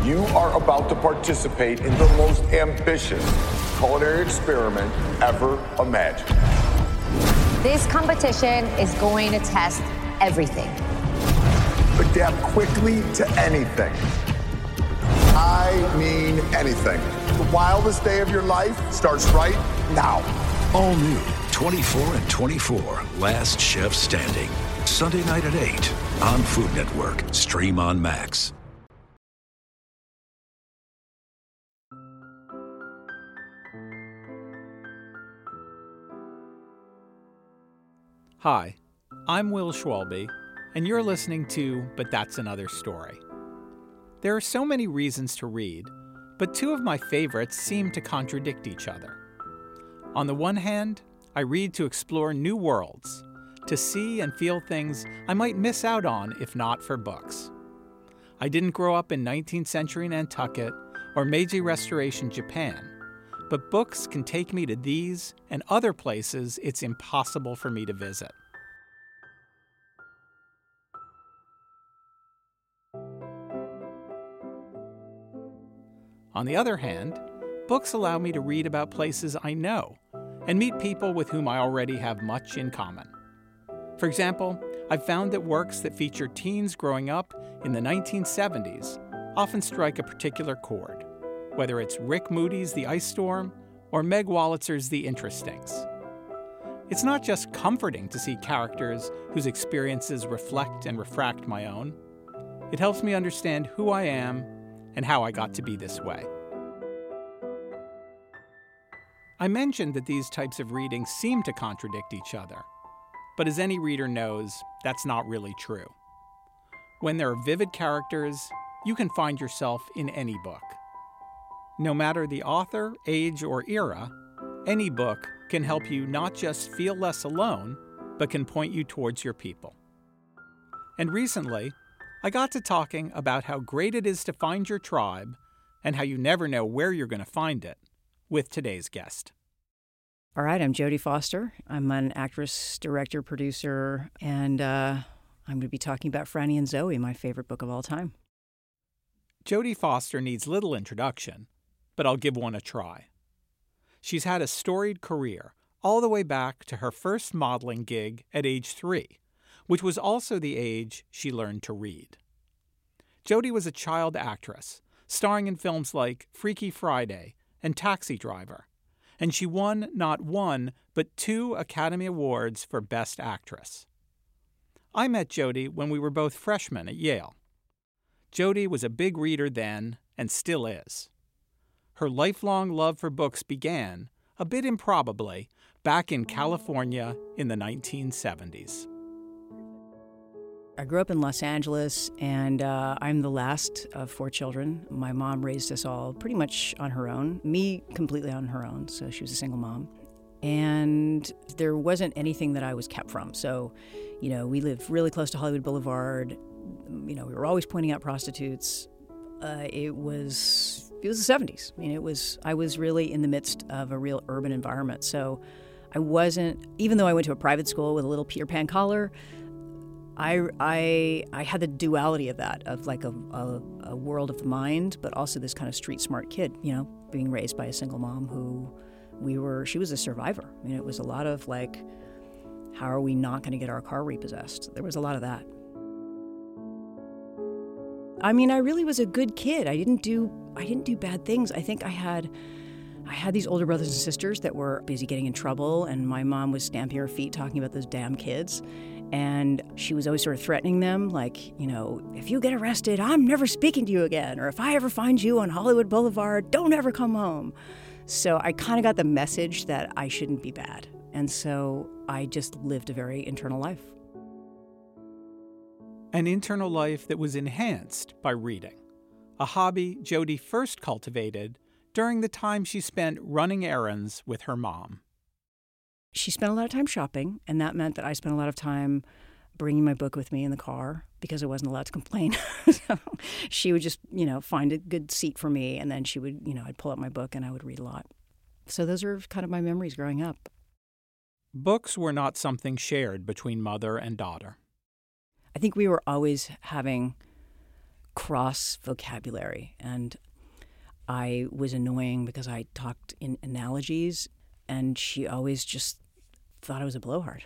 You are about to participate in the most ambitious culinary experiment ever imagined. This competition is going to test everything. Adapt quickly to anything. I mean anything. The wildest day of your life starts right now. All new 24 and 24, Last Chef Standing. Sunday night at 8 on Food Network. Stream on Max. Hi, I'm Will Schwalbe, and you're listening to But That's Another Story. There are so many reasons to read, but two of my favorites seem to contradict each other. On the one hand, I read to explore new worlds, to see and feel things I might miss out on if not for books. I didn't grow up in 19th century Nantucket or Meiji Restoration Japan, but books can take me to these and other places it's impossible for me to visit. On the other hand, books allow me to read about places I know and meet people with whom I already have much in common. For example, I've found that works that feature teens growing up in the 1970s often strike a particular chord, whether it's Rick Moody's The Ice Storm or Meg Wollitzer's The Interestings. It's not just comforting to see characters whose experiences reflect and refract my own. It helps me understand who I am and how I got to be this way. I mentioned that these types of reading seem to contradict each other, but as any reader knows, that's not really true. When there are vivid characters, you can find yourself in any book. No matter the author, age, or era, any book can help you not just feel less alone, but can point you towards your people. And recently, I got to talking about how great it is to find your tribe and how you never know where you're going to find it with today's guest. All right, I'm Jodie Foster. I'm an actress, director, producer, and I'm going to be talking about Franny and Zooey, my favorite book of all time. Jodie Foster needs little introduction, but I'll give one a try. She's had a storied career all the way back to her first modeling gig at age 3, which was also the age she learned to read. Jodie was a child actress, starring in films like Freaky Friday and Taxi Driver, and she won not one, but 2 Academy Awards for Best Actress. I met Jodie when we were both freshmen at Yale. Jodie was a big reader then, and still is. Her lifelong love for books began, a bit improbably, back in California in the 1970s. I grew up in Los Angeles, and I'm the last of 4 children. My mom raised us all pretty much on her own, me completely on her own, so she was a single mom. And there wasn't anything that I was kept from. So, we lived really close to Hollywood Boulevard. We were always pointing out prostitutes. It was the 70s. I was really in the midst of a real urban environment. So I wasn't, even though I went to a private school with a little Peter Pan collar, I had the duality of that, of like a world of the mind, but also this kind of street smart kid, being raised by a single mom she was a survivor. It was a lot of like, how are we not going to get our car repossessed? There was a lot of that. I really was a good kid. I didn't do bad things. I think I had these older brothers and sisters that were busy getting in trouble, and my mom was stamping her feet talking about those damn kids. And she was always sort of threatening them, like, if you get arrested, I'm never speaking to you again. Or if I ever find you on Hollywood Boulevard, don't ever come home. So I kind of got the message that I shouldn't be bad. And so I just lived a very internal life. An internal life that was enhanced by reading, a hobby Jodie first cultivated during the time she spent running errands with her mom. She spent a lot of time shopping, and that meant that I spent a lot of time bringing my book with me in the car because I wasn't allowed to complain. So she would just, find a good seat for me, and then she would, I'd pull out my book and I would read a lot. So those are kind of my memories growing up. Books were not something shared between mother and daughter. I think we were always having cross vocabulary. And I was annoying because I talked in analogies, and she always just thought I was a blowhard.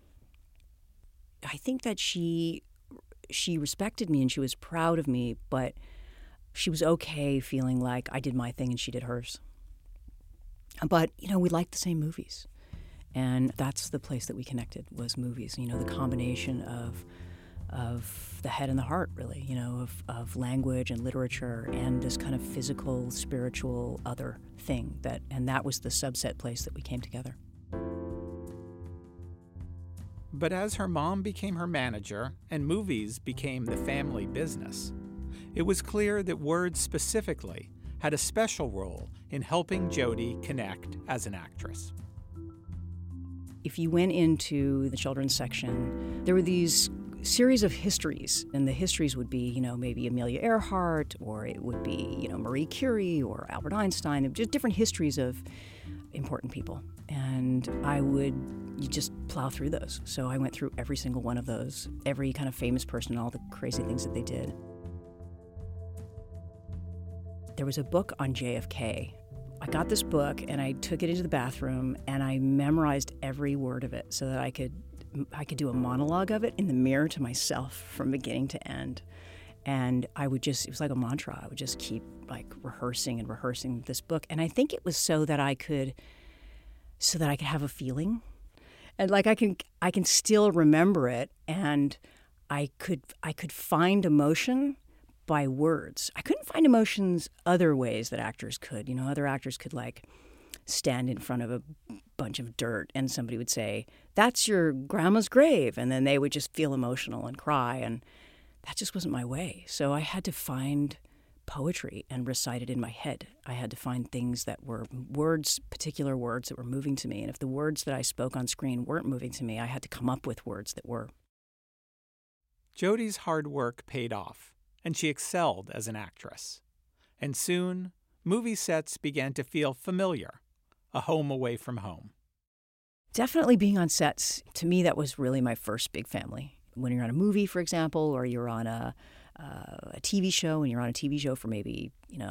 I think that she respected me and she was proud of me, but she was okay feeling like I did my thing and she did hers. But, we liked the same movies. And that's the place that we connected, was movies. The combination of the head and the heart, really, of language and literature and this kind of physical, spiritual other thing. And that was the subset place that we came together. But as her mom became her manager and movies became the family business, it was clear that words specifically had a special role in helping Jodie connect as an actress. If you went into the children's section, there were these series of histories, and the histories would be, maybe Amelia Earhart, or it would be, Marie Curie or Albert Einstein, just different histories of important people. And you just plow through those. So I went through every single one of those, every kind of famous person, all the crazy things that they did. There was a book on JFK. I got this book and I took it into the bathroom and I memorized every word of it so that I could do a monologue of it in the mirror to myself from beginning to end. And it was like a mantra. I would just keep rehearsing this book. And I think it was so that I could have a feeling. And I can still remember it, and I could find emotion by words. I couldn't find emotions other ways that actors could. Other actors could stand in front of a bunch of dirt and somebody would say, "That's your grandma's grave," and then they would just feel emotional and cry, and that just wasn't my way. So I had to find poetry and recite it in my head. I had to find things that were particular words that were moving to me, and if the words that I spoke on screen weren't moving to me, I had to come up with words that were. Jodie's hard work paid off, and she excelled as an actress. And soon, movie sets began to feel familiar, a home away from home. Definitely being on sets, to me, that was really my first big family. When you're on a movie, for example, or you're on a TV show, and you're on a TV show for maybe,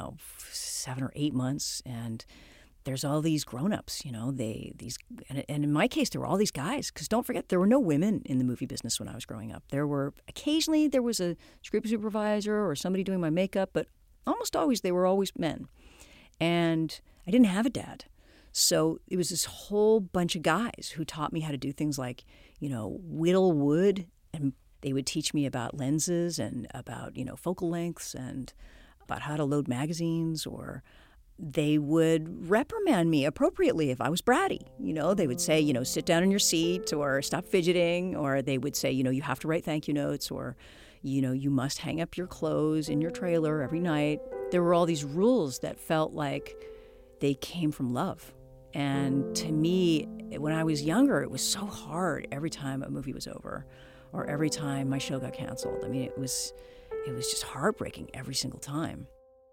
7 or 8 months, and there's all these grown-ups, and in my case, there were all these guys, because don't forget, there were no women in the movie business when I was growing up. Occasionally there was a script supervisor or somebody doing my makeup, but almost always, they were always men. And I didn't have a dad. So it was this whole bunch of guys who taught me how to do things like, whittle wood, and they would teach me about lenses and about, focal lengths and about how to load magazines, or they would reprimand me appropriately if I was bratty. They would say, sit down in your seat, or stop fidgeting, or they would say, you have to write thank you notes, or, you must hang up your clothes in your trailer every night. There were all these rules that felt like they came from love. And to me, when I was younger, it was so hard every time a movie was over or every time my show got canceled. I mean, it was just heartbreaking every single time.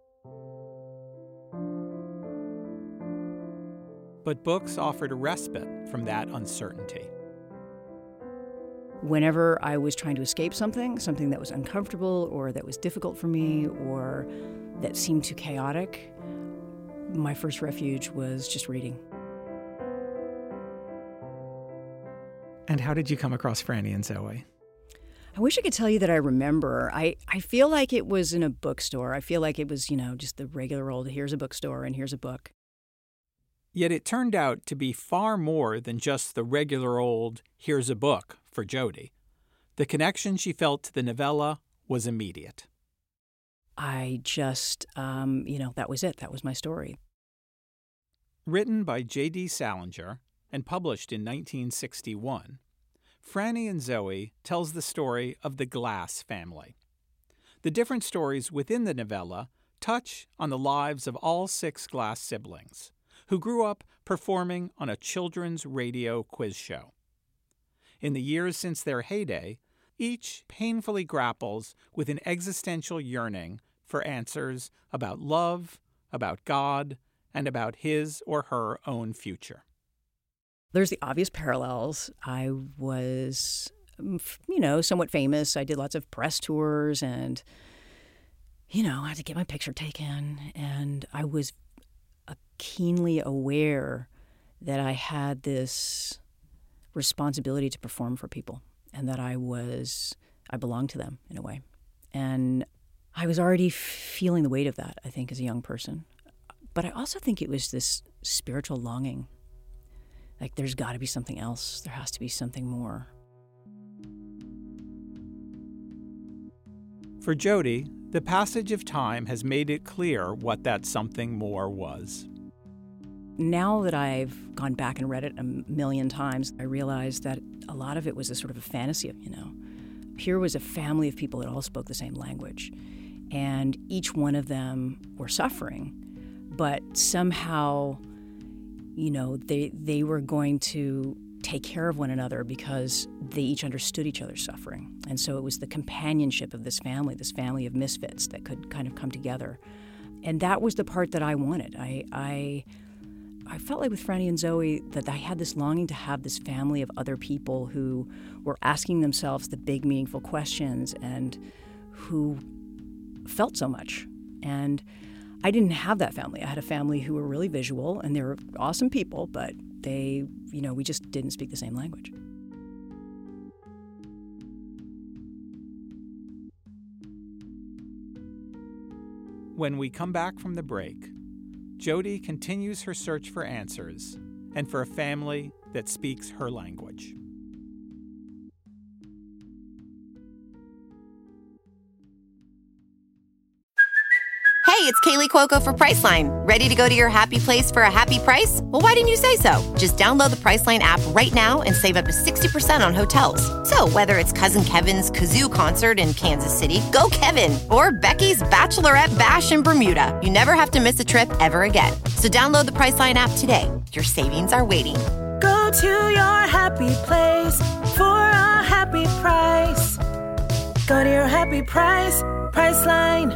But books offered a respite from that uncertainty. Whenever I was trying to escape something that was uncomfortable or that was difficult for me or that seemed too chaotic, my first refuge was just reading. And how did you come across Franny and Zooey? I wish I could tell you that I remember. I feel like it was in a bookstore. I feel like it was, just the regular old, here's a bookstore and here's a book. Yet it turned out to be far more than just the regular old, here's a book for Jodie. The connection she felt to the novella was immediate. I just, that was it. That was my story. Written by J.D. Salinger and published in 1961, Franny and Zooey tells the story of the Glass family. The different stories within the novella touch on the lives of all 6 Glass siblings, who grew up performing on a children's radio quiz show. In the years since their heyday, each painfully grapples with an existential yearning for answers about love, about God, and about his or her own future. There's the obvious parallels. I was, somewhat famous. I did lots of press tours and, I had to get my picture taken, and I was keenly aware that I had this responsibility to perform for people, and that I belonged to them in a way. And I was already feeling the weight of that, I think, as a young person. But I also think it was this spiritual longing. Like, there's got to be something else. There has to be something more. For Jodi, the passage of time has made it clear what that something more was. Now that I've gone back and read it a million times, I realize that a lot of it was a sort of a fantasy of, Here was a family of people that all spoke the same language, and each one of them were suffering, but somehow, they were going to take care of one another because they each understood each other's suffering. And so it was the companionship of this family of misfits that could kind of come together. And that was the part that I wanted. I felt like with Franny and Zoe that I had this longing to have this family of other people who were asking themselves the big, meaningful questions and who felt so much. And I didn't have that family. I had a family who were really visual, and they were awesome people, but they, we just didn't speak the same language. When we come back from the break, Jodi continues her search for answers and for a family that speaks her language. Hey, it's Kaylee Cuoco for Priceline. Ready to go to your happy place for a happy price? Well, why didn't you say so? Just download the Priceline app right now and save up to 60% on hotels. So whether it's Cousin Kevin's Kazoo Concert in Kansas City, go Kevin, or Becky's Bachelorette Bash in Bermuda, you never have to miss a trip ever again. So download the Priceline app today. Your savings are waiting. Go to your happy place for a happy price. Go to your happy price, Priceline.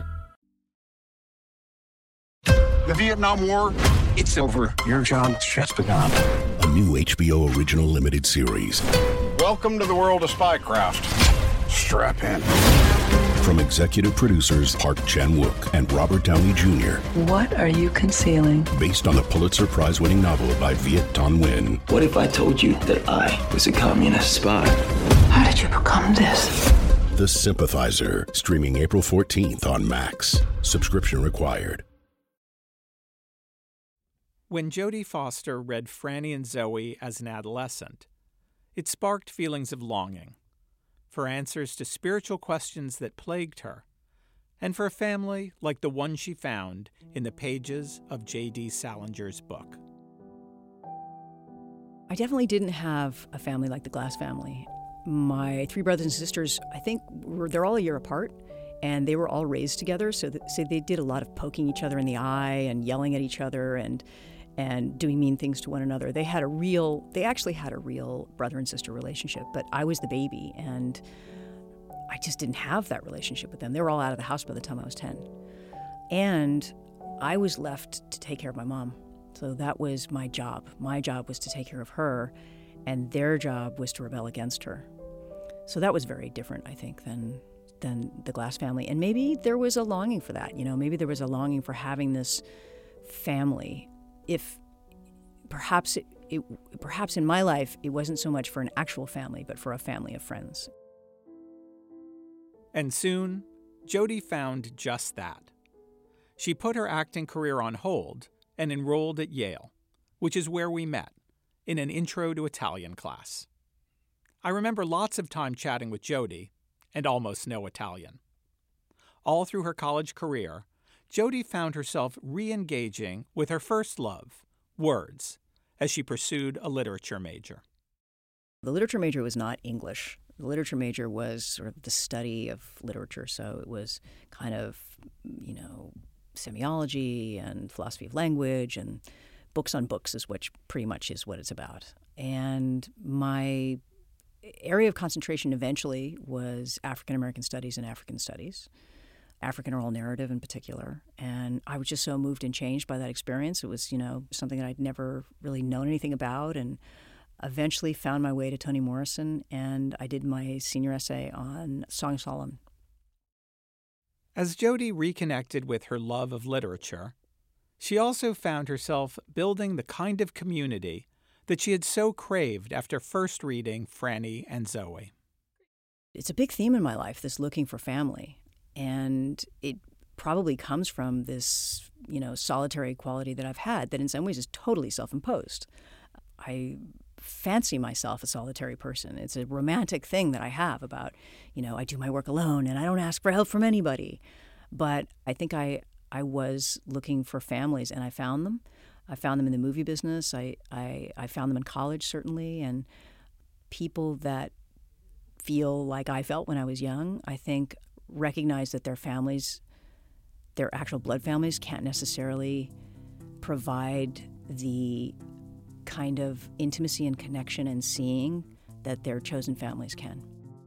The Vietnam War, it's over. Your job's just begun. A new HBO original limited series. Welcome to the world of Spycraft. Strap in. From executive producers Park Chan-wook and Robert Downey Jr. What are you concealing? Based on the Pulitzer Prize-winning novel by Viet Thanh Nguyen. What if I told you that I was a communist spy? How did you become this? The Sympathizer, streaming April 14th on Max. Subscription required. When Jodi Foster read Franny and Zoe as an adolescent, it sparked feelings of longing, for answers to spiritual questions that plagued her, and for a family like the one she found in the pages of J.D. Salinger's book. I definitely didn't have a family like the Glass family. My three brothers and sisters, I think, they're all a year apart, and they were all raised together, so they did a lot of poking each other in the eye and yelling at each other and doing mean things to one another. They actually had a real brother and sister relationship, but I was the baby, and I just didn't have that relationship with them. They were all out of the house by the time I was 10. And I was left to take care of my mom. So that was my job. My job was to take care of her, and their job was to rebel against her. So that was very different, I think, than the Glass family. And maybe there was a longing for that. Maybe there was a longing for having this family. If perhaps perhaps in my life, it wasn't so much for an actual family, but for a family of friends. And soon, Jodi found just that. She put her acting career on hold and enrolled at Yale, which is where we met, in an Intro to Italian class. I remember lots of time chatting with Jodi, and almost no Italian. All through her college career, Jodi found herself re-engaging with her first love, words, as she pursued a literature major. The literature major was not English. The literature major was sort of the study of literature, so it was kind of, semiology and philosophy of language and books on books which pretty much is what it's about. And my area of concentration eventually was African American studies and African studies. African oral narrative in particular. And I was just so moved and changed by that experience. It was, something that I'd never really known anything about, and eventually found my way to Toni Morrison, and I did my senior essay on Song of Solomon. As Jodi reconnected with her love of literature, she also found herself building the kind of community that she had so craved after first reading Franny and Zooey. It's a big theme in my life, this looking for family. And it probably comes from this, solitary quality that I've had that in some ways is totally self-imposed. I fancy myself a solitary person. It's a romantic thing that I have about, I do my work alone and I don't ask for help from anybody. But I think I was looking for families and I found them. I found them in the movie business. I found them in college, certainly, and people that feel like I felt when I was young, I think, recognize that their families, their actual blood families, can't necessarily provide the kind of intimacy and connection and seeing that their chosen families can.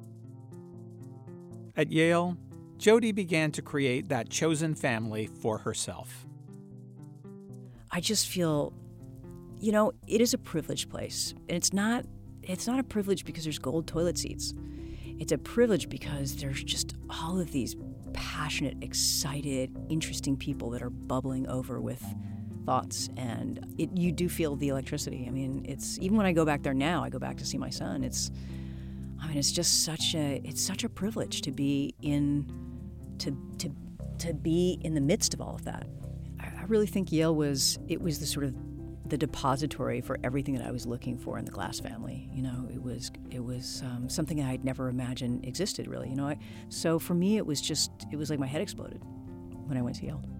At Yale, Jodi began to create that chosen family for herself. I just feel, it is a privileged place. And it's not a privilege because there's gold toilet seats. It's a privilege because there's just all of these passionate, excited, interesting people that are bubbling over with thoughts. And you do feel the electricity. I mean, it's even when I go back there now, I go back to see my son. It's just such a privilege to be to be in the midst of all of that. I really think Yale was the sort of the depository for everything that I was looking for in the Glass family. It was something I'd never imagined existed, really. So for me, it was like my head exploded when I went to Yale.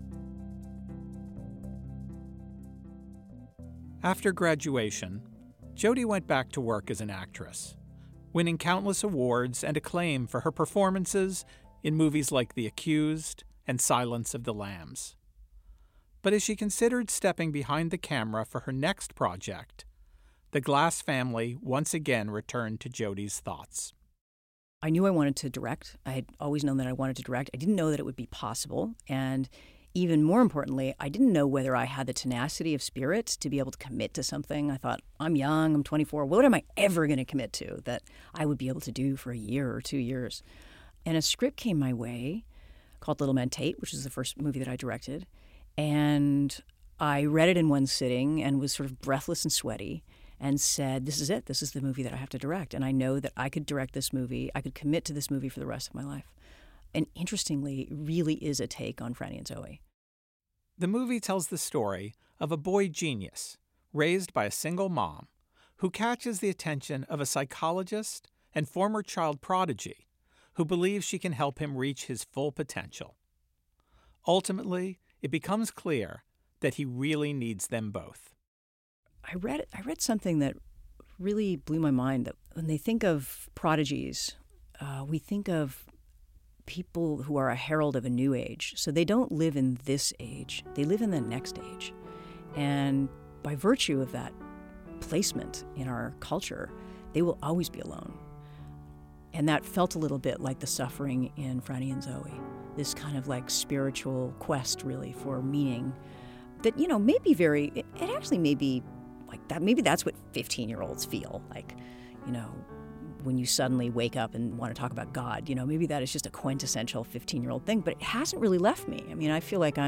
After graduation, Jodi went back to work as an actress, winning countless awards and acclaim for her performances in movies like The Accused and Silence of the Lambs. But as she considered stepping behind the camera for her next project, the Glass family once again returned to Jodi's thoughts. I knew I wanted to direct. I had always known that I wanted to direct. I didn't know that it would be possible. And even more importantly, I didn't know whether I had the tenacity of spirit to be able to commit to something. I thought, I'm young, I'm 24. What am I ever going to commit to that I would be able to do for a year or 2 years? And a script came my way called Little Men Tate, which is the first movie that I directed. And I read it in one sitting and was sort of breathless and sweaty and said, this is it. This is the movie that I have to direct. And I know that I could direct this movie. I could commit to this movie for the rest of my life. And interestingly, it really is a take on Franny and Zooey. The movie tells the story of a boy genius raised by a single mom who catches the attention of a psychologist and former child prodigy who believes she can help him reach his full potential. Ultimately, it becomes clear that he really needs them both. I read something that really blew my mind, that when they think of prodigies, we think of people who are a herald of a new age. So they don't live in this age, they live in the next age. And by virtue of that placement in our culture, they will always be alone. And that felt a little bit like the suffering in Franny and Zooey, this kind of like spiritual quest really for meaning that, it actually may be like that. Maybe that's what 15-year-olds feel like, when you suddenly wake up and want to talk about God, maybe that is just a quintessential 15-year-old thing, but it hasn't really left me. I mean, I feel like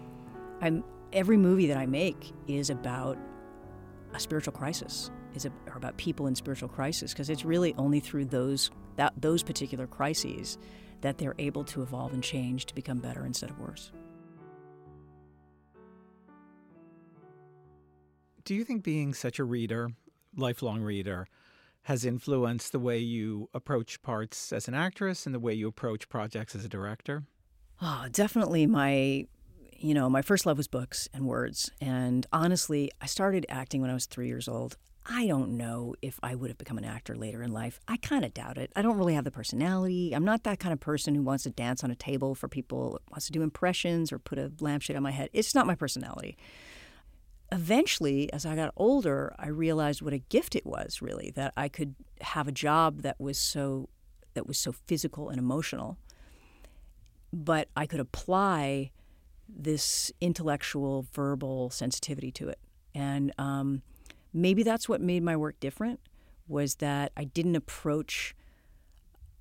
every movie that I make is about a spiritual crisis, or about people in spiritual crisis, because it's really only through those particular crises that they're able to evolve and change to become better instead of worse. Do you think being such a reader, lifelong reader, has influenced the way you approach parts as an actress and the way you approach projects as a director? Oh, definitely. My first love was books and words. And honestly, I started acting when I was 3 years old. I don't know if I would have become an actor later in life. I kind of doubt it. I don't really have the personality. I'm not that kind of person who wants to dance on a table for people, wants to do impressions or put a lampshade on my head. It's not my personality. Eventually, as I got older, I realized what a gift it was, really, that I could have a job that was so physical and emotional, but I could apply this intellectual, verbal sensitivity to it. And maybe that's what made my work different, was that I didn't approach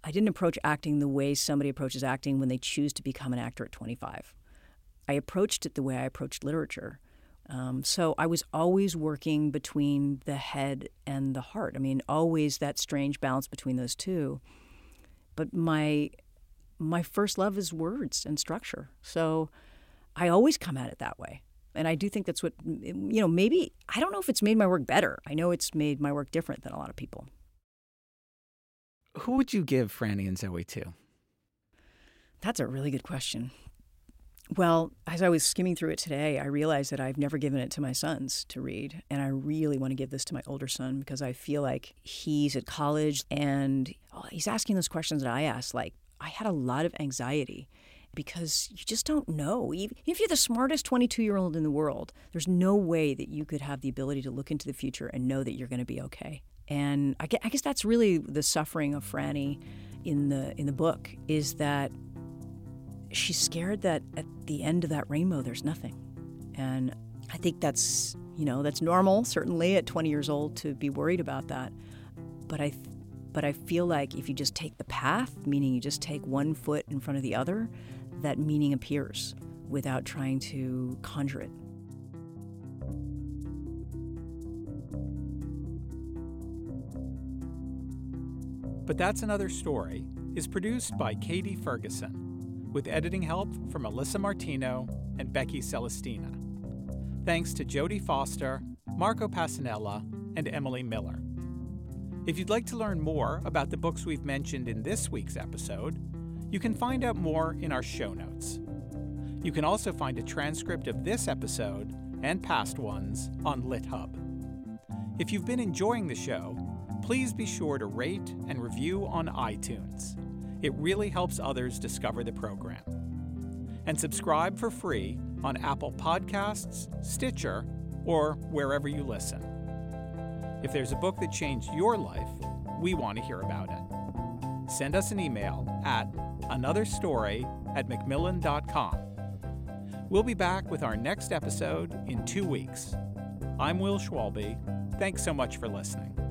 I didn't approach acting the way somebody approaches acting when they choose to become an actor at 25. I approached it the way I approached literature. So I was always working between the head and the heart. I mean, always that strange balance between those two. But my first love is words and structure. So I always come at it that way. And I do think that's what, maybe, I don't know if it's made my work better. I know it's made my work different than a lot of people. Who would you give Franny and Zooey to? That's a really good question. Well, as I was skimming through it today, I realized that I've never given it to my sons to read. And I really want to give this to my older son because I feel like he's at college and he's asking those questions that I asked. Like, I had a lot of anxiety because you just don't know. Even if you're the smartest 22-year-old in the world, there's no way that you could have the ability to look into the future and know that you're going to be okay. And I guess that's really the suffering of Franny in the book, is that she's scared that at the end of that rainbow there's nothing. And I think that's normal, certainly at 20 years old, to be worried about that. But I feel like if you just take the path, meaning you just take one foot in front of the other, that meaning appears without trying to conjure it. But That's Another Story is produced by Katie Ferguson, with editing help from Alyssa Martino and Becky Celestina. Thanks to Jodie Foster, Marco Passanella, and Emily Miller. If you'd like to learn more about the books we've mentioned in this week's episode, you can find out more in our show notes. You can also find a transcript of this episode and past ones on LitHub. If you've been enjoying the show, please be sure to rate and review on iTunes. It really helps others discover the program. And subscribe for free on Apple Podcasts, Stitcher, or wherever you listen. If there's a book that changed your life, we want to hear about it. Send us an email at anotherstory@macmillan.com. We'll be back with our next episode in 2 weeks. I'm Will Schwalbe. Thanks so much for listening.